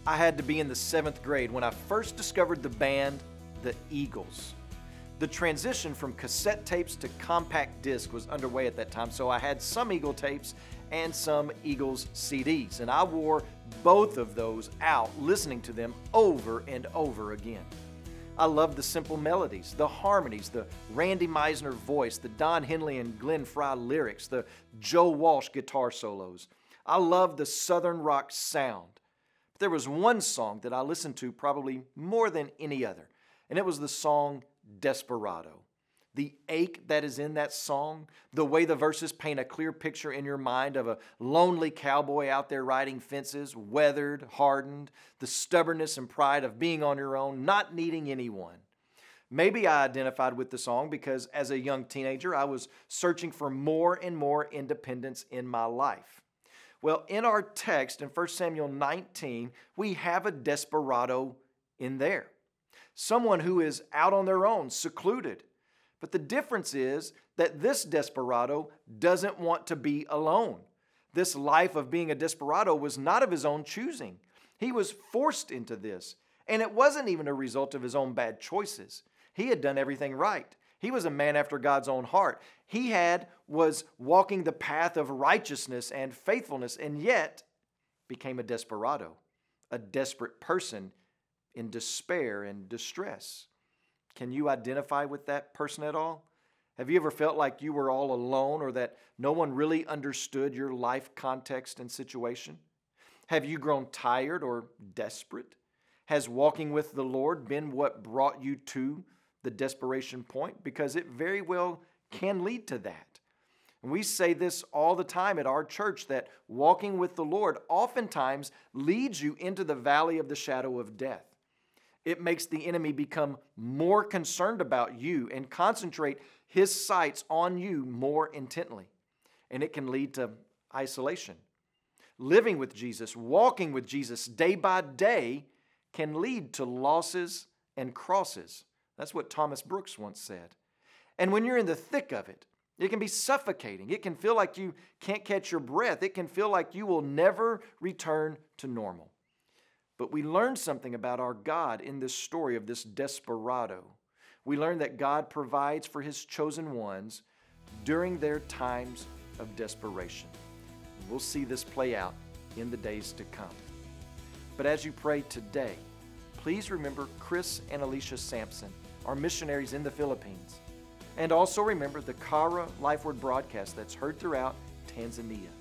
I had to be in the 7th grade when I first discovered the band The Eagles. The transition from cassette tapes to compact disc was underway at that time, so I had some Eagle tapes and some Eagles CDs, and I wore both of those out listening to them over and over again. I loved the simple melodies, the harmonies, the Randy Meisner voice, the Don Henley and Glenn Frey lyrics, the Joe Walsh guitar solos. I loved the Southern rock sound. But there was one song that I listened to probably more than any other, and it was the song Desperado. The ache that is in that song, the way the verses paint a clear picture in your mind of a lonely cowboy out there riding fences, weathered, hardened, the stubbornness and pride of being on your own, not needing anyone. Maybe I identified with the song because as a young teenager, I was searching for more and more independence in my life. Well, in our text in 1 Samuel 19, we have a desperado in there. Someone who is out on their own, secluded. But the difference is that this desperado doesn't want to be alone. This life of being a desperado was not of his own choosing. He was forced into this. And it wasn't even a result of his own bad choices. He had done everything right. He was a man after God's own heart. He was walking the path of righteousness and faithfulness, and yet became a desperado, a desperate person in despair and distress. Can you identify with that person at all? Have you ever felt like you were all alone or that no one really understood your life context and situation? Have you grown tired or desperate? Has walking with the Lord been what brought you to the desperation point? Because it very well can lead to that. And we say this all the time at our church, that walking with the Lord oftentimes leads you into the valley of the shadow of death. It makes the enemy become more concerned about you and concentrate his sights on you more intently. And it can lead to isolation. Living with Jesus, walking with Jesus day by day can lead to losses and crosses. That's what Thomas Brooks once said. And when you're in the thick of it, it can be suffocating. It can feel like you can't catch your breath. It can feel like you will never return to normal. But we learn something about our God in this story of this desperado. We learn that God provides for His chosen ones during their times of desperation. We'll see this play out in the days to come. But as you pray today, please remember Chris and Alicia Sampson, our missionaries in the Philippines. And also remember the Kara Life Word broadcast that's heard throughout Tanzania.